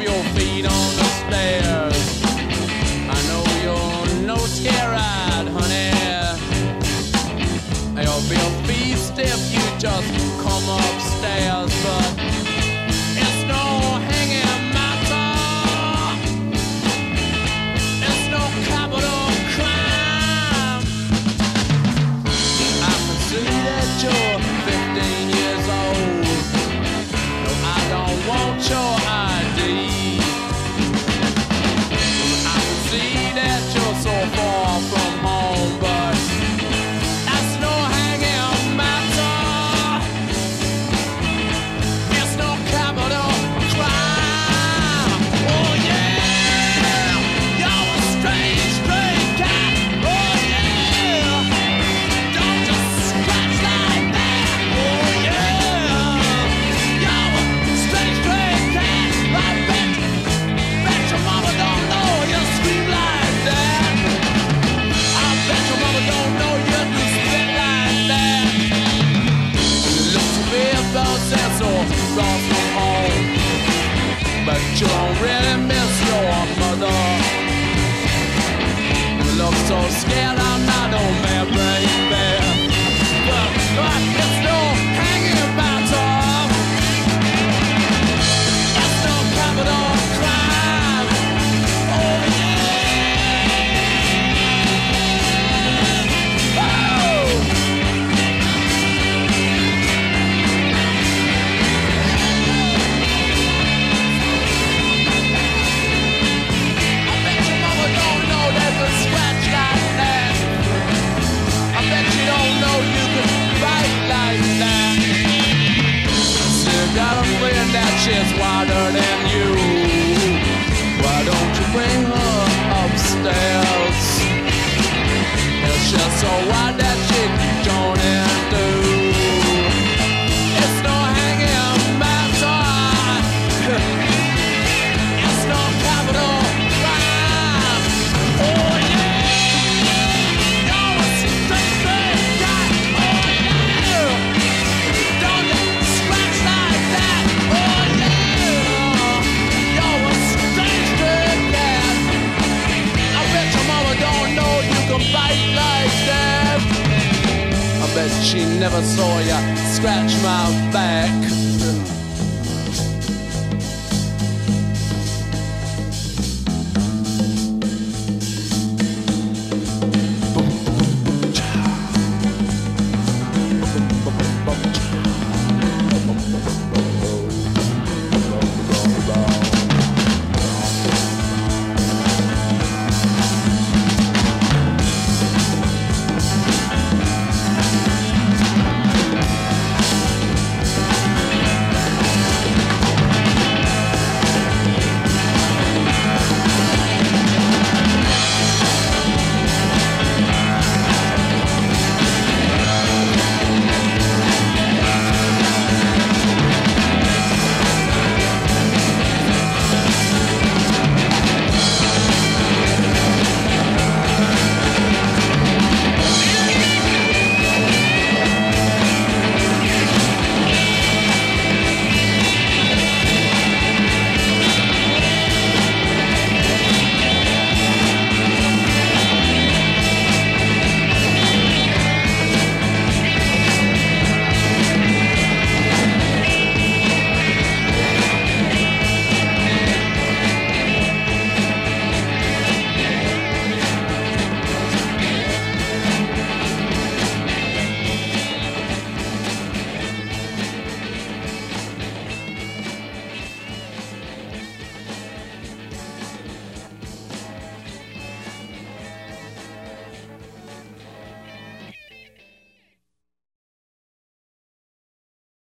your feet on the stairs. I know you're no scared, honey. You'll be a beast if you just come upstairs, but it's no hanging matter. It's no capital crime. I can see that you're 15 years old. No, I don't want your ID. I can see that you're so far from home, but that's no hanging matter. It's no capital crime. Oh yeah, you're a strange, strange cat. Oh yeah, don't just scratch like that. Oh yeah, you're a strange, strange cat. I bet your mama don't know you scream like that. I bet your mama don't know you do spit like that. You look to be about sense or lost from home, but you don't really miss your mother. You look so scared, I'm not no man, baby. But it's no hanging matter. It's no capital crime. Oh yeah. Oh! I bet your mama don't know there's a scratch like that. I bet you don't know you can fight like that. Still got a friend that shit's wilder than you. Why don't you bring her upstairs? It's just so wide that she don't do. It's no hanging matter. It's no capital crime. Oh yeah, you're a straight guy. Oh yeah, don't you scratch like that. Oh yeah, you're a straight cat. I bet your mama don't know you can bite like that. I bet she never saw ya scratch my back.